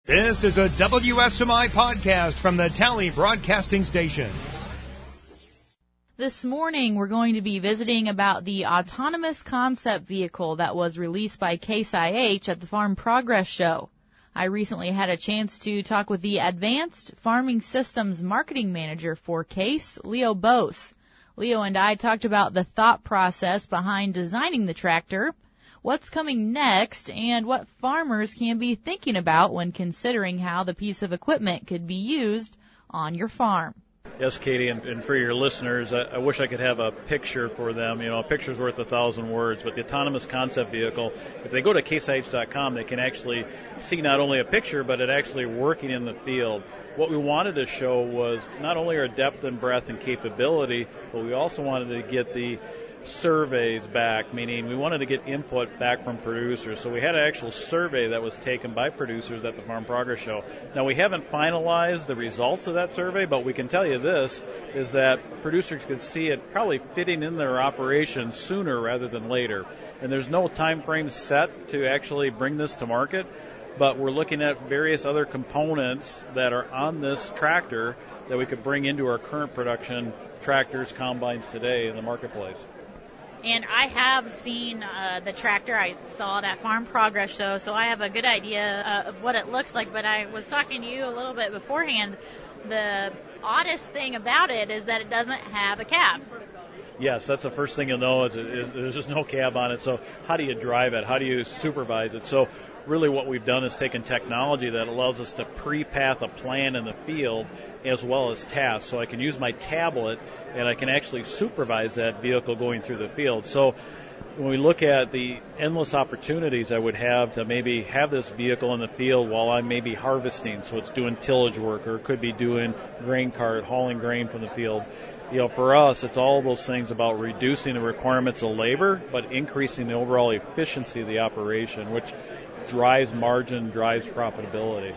This is a WSMI podcast from the Tally Broadcasting Station. This morning, we're going to be visiting about the autonomous concept vehicle that was released by Case IH at the Farm Progress Show. I recently had a chance to talk with the Advanced Farming Systems Marketing Manager for Case, Leo Bose. Leo and I talked about the thought process behind designing the tractor, what's coming next, and what farmers can be thinking about when considering how the piece of equipment could be used on your farm. Yes, Katie, and for your listeners, I wish I could have a picture for them. You know, a picture's worth 1,000 words, but the autonomous concept vehicle, if they go to caseih.com, they can actually see not only a picture, but it actually working in the field. What we wanted to show was not only our depth and breadth and capability, but we also wanted to get the surveys back, meaning we wanted to get input back from producers. So we had an actual survey that was taken by producers at the Farm Progress Show. Now, we haven't finalized the results of that survey, but we can tell you this, is that producers could see it probably fitting in their operation sooner rather than later. And there's no time frame set to actually bring this to market, but we're looking at various other components that are on this tractor that we could bring into our current production tractors, combines today in the marketplace. And I have seen the tractor. I saw it at Farm Progress Show, so I have a good idea of what it looks like. But I was talking to you a little bit beforehand. The oddest thing about it is that it doesn't have a cab. Yes, that's the first thing you'll know is there's just no cab on it. So how do you drive it? How do you supervise it? So really what we've done is taken technology that allows us to pre-path a plan in the field as well as tasks. So I can use my tablet and I can actually supervise that vehicle going through the field. So when we look at the endless opportunities I would have to maybe have this vehicle in the field while I'm maybe harvesting, so it's doing tillage work, or it could be doing grain cart, hauling grain from the field. You know, for us, it's all those things about reducing the requirements of labor, but increasing the overall efficiency of the operation, which drives margin, drives profitability.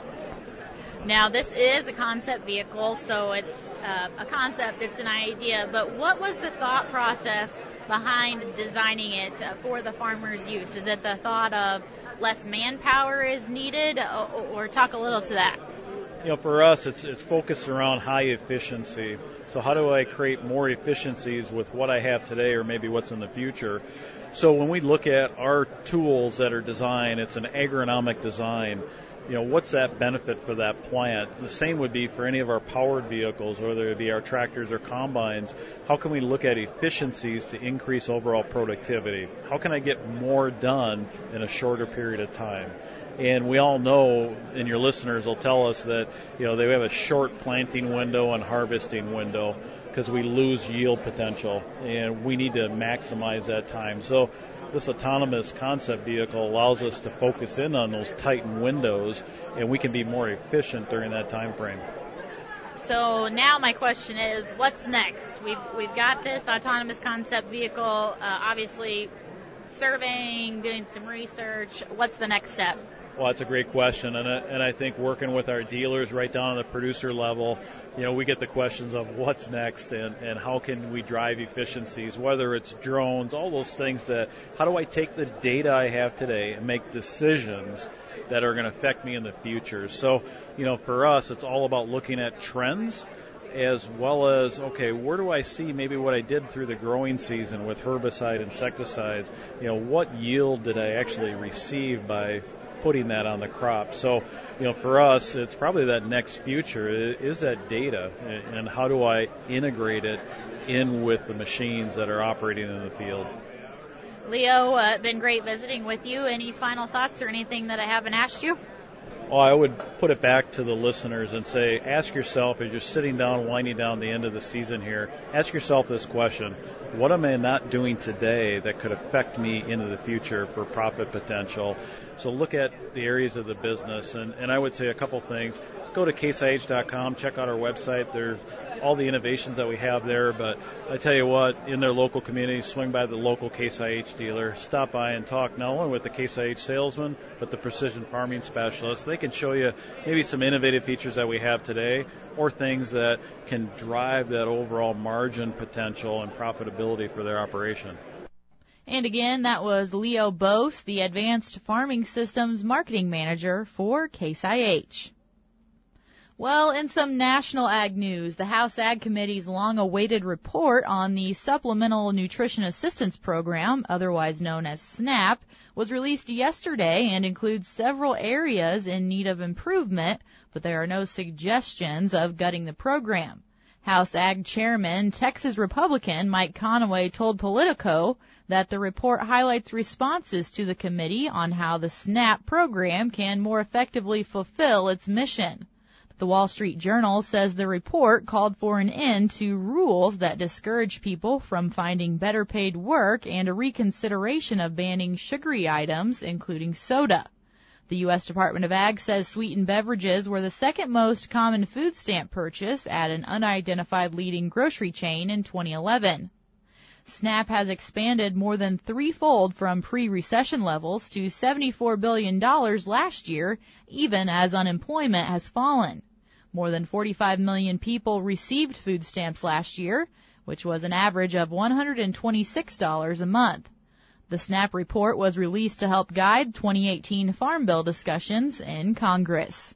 Now, this is a concept vehicle, so it's a concept, it's an idea, but what was the thought process behind designing it for the farmer's use? Is it the thought of less manpower is needed, or talk a little to that? You know, for us, it's focused around high efficiency. So how do I create more efficiencies with what I have today or maybe what's in the future? So when we look at our tools that are designed, it's an agronomic design. You know, what's that benefit for that plant? The same would be for any of our powered vehicles, whether it be our tractors or combines. How can we look at efficiencies to increase overall productivity? How can I get more done in a shorter period of time? And we all know, and your listeners will tell us that, you know, they have a short planting window and harvesting window because we lose yield potential, and we need to maximize that time. So this autonomous concept vehicle allows us to focus in on those tightened windows, and we can be more efficient during that time frame. So now my question is, what's next? We've got this autonomous concept vehicle, obviously surveying, doing some research. What's the next step? Well, that's a great question, and I think working with our dealers right down at the producer level, you know, we get the questions of what's next and how can we drive efficiencies, whether it's drones, all those things that, how do I take the data I have today and make decisions that are going to affect me in the future? So, you know, for us, it's all about looking at trends as well as, okay, where do I see maybe what I did through the growing season with herbicide, insecticides, you know, what yield did I actually receive by putting that on the crop? So, you know, for us, it's probably that next future is that data, and how do I integrate it in with the machines that are operating in the field. Leo, been great visiting with you. Any final thoughts or anything that I haven't asked you? Well, I would put it back to the listeners and say, ask yourself, as you're sitting down, winding down the end of the season here, ask yourself this question: what am I not doing today that could affect me into the future for profit potential? So look at the areas of the business, and I would say a couple things. Go to caseih.com, check out our website. There's all the innovations that we have there, but I tell you what, in their local community, swing by the local Case IH dealer, stop by and talk not only with the Case IH salesman, but the precision farming specialist. They can show you maybe some innovative features that we have today, or things that can drive that overall margin potential and profitability for their operation. And again, that was Leo Bose, the Advanced Farming Systems Marketing Manager for Case IH. Well, in some national ag news, the House Ag Committee's long-awaited report on the Supplemental Nutrition Assistance Program, otherwise known as SNAP, was released yesterday and includes several areas in need of improvement, but there are no suggestions of gutting the program. House Ag Chairman, Texas Republican Mike Conaway told Politico that the report highlights responses to the committee on how the SNAP program can more effectively fulfill its mission. The Wall Street Journal says the report called for an end to rules that discourage people from finding better paid work and a reconsideration of banning sugary items, including soda. The U.S. Department of Ag says sweetened beverages were the second most common food stamp purchase at an unidentified leading grocery chain in 2011. SNAP has expanded more than threefold from pre-recession levels to $74 billion last year, even as unemployment has fallen. More than 45 million people received food stamps last year, which was an average of $126 a month. The SNAP report was released to help guide 2018 Farm Bill discussions in Congress.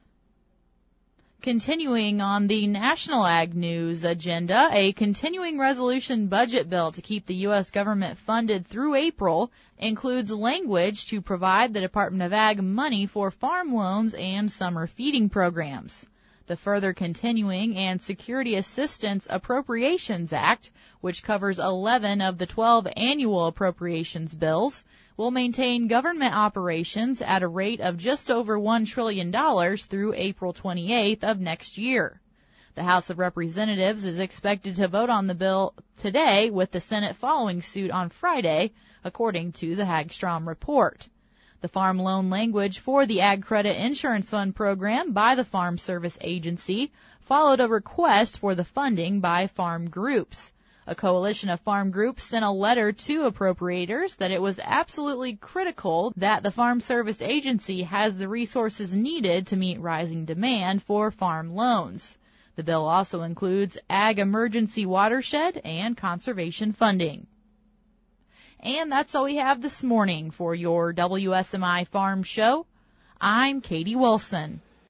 Continuing on the National Ag News agenda, a continuing resolution budget bill to keep the U.S. government funded through April includes language to provide the Department of Ag money for farm loans and summer feeding programs. The Further Continuing and Security Assistance Appropriations Act, which covers 11 of the 12 annual appropriations bills, will maintain government operations at a rate of just over $1 trillion through April 28th of next year. The House of Representatives is expected to vote on the bill today, with the Senate following suit on Friday, according to the Hagstrom report. The farm loan language for the Ag Credit Insurance Fund program by the Farm Service Agency followed a request for the funding by farm groups. A coalition of farm groups sent a letter to appropriators that it was absolutely critical that the Farm Service Agency has the resources needed to meet rising demand for farm loans. The bill also includes Ag Emergency Watershed and conservation funding. And that's all we have this morning for your WSMI Farm Show. I'm Katie Wilson.